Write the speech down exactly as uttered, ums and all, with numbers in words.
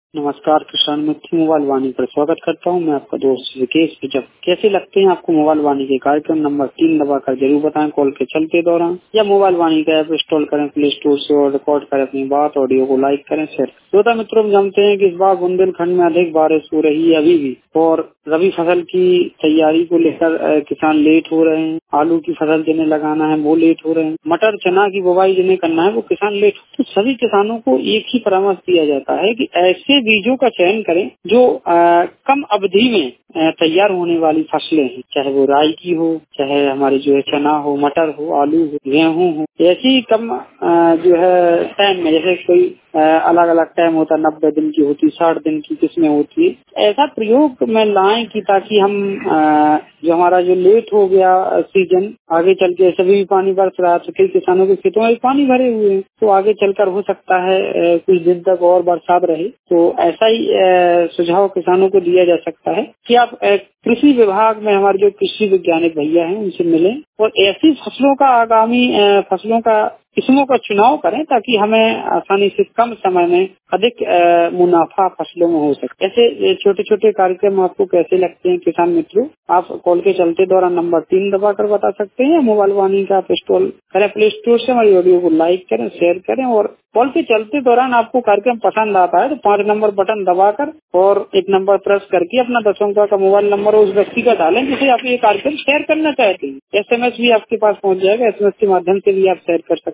नमस्कार किसान मित्र, मोबाइल वाणी पर स्वागत करता हूं। मैं आपका दोस्त विकेश विजय। कैसे लगते हैं आपको मोबाइल वाणी के कार्यक्रम? नंबर तीन दबाकर जरूर बताएं कॉल के चलते दौरान, या मोबाइल वाणी का ऐप इंस्टॉल करें प्ले स्टोर से और रिकॉर्ड करें अपनी बात, ऑडियो को लाइक करें, शेयर। श्रोता मित्रों, हम जानते हैं कि इस बार बुंदेलखंड में अधिक बारिश हो रही है अभी भी, और रबी फसल की तैयारी को लेकर किसान लेट हो रहे हैं। आलू की फसल जिन्हें लगाना है वो लेट हो रहे हैं। मटर चना की बुवाई जिन्हें करना है वो किसान लेट। तो सभी किसानों को एक ही परामर्श दिया जाता है कि ऐसे बीजों का चयन करें जो आ, कम अवधि में तैयार होने वाली फसलें हैं, चाहे वो राई की हो, चाहे हमारी जो है चना हो, मटर हो, आलू हो, गेहूं हो। ऐसी कम आ, जो है टाइम में, जैसे कोई अलग अलग टाइम होता है, नब्बे दिन की होती, साठ दिन की किस्में होती है, ऐसा प्रयोग में लाएं कि ताकि हम आ, जो हमारा जो लेट हो गया सीजन, आगे चल के सभी भी पानी बरस रहा है, तो कई किसानों के खेतों में पानी भरे हुए हैं, तो आगे चलकर हो सकता है कुछ दिन तक और बरसात रहे। तो ऐसा ही सुझाव किसानों को दिया जा सकता है कि आप कृषि विभाग में हमारे जो कृषि वैज्ञानिक भैया हैं उनसे मिलें और ऐसी फसलों का आगामी फसलों का किस्मों का चुनाव करें ताकि हमें आसानी से कम समय में अधिक मुनाफा फसलों में हो सके। ऐसे छोटे छोटे कार्यक्रम आपको कैसे लगते हैं किसान मित्रों? आप कॉल के चलते दौरान नंबर तीन दबाकर बता सकते हैं, या मोबाइल वाणी का आप इंस्टॉल करें प्ले स्टोर से, हमारी ऑडियो को लाइक करें, शेयर करें। और कॉल के चलते दौरान आपको कार्यक्रम पसंद आता है तो पांच नंबर बटन दबाकर और एक नंबर प्रेस करके अपना दस अंक का मोबाइल नंबर उस व्यक्ति का डालें जिसे आप ये कार्यक्रम शेयर करना चाहते हैं। एसएमएस भी आपके पास पहुंच जाएगा, एसएमएस के माध्यम से भी आप शेयर कर सकते हैं।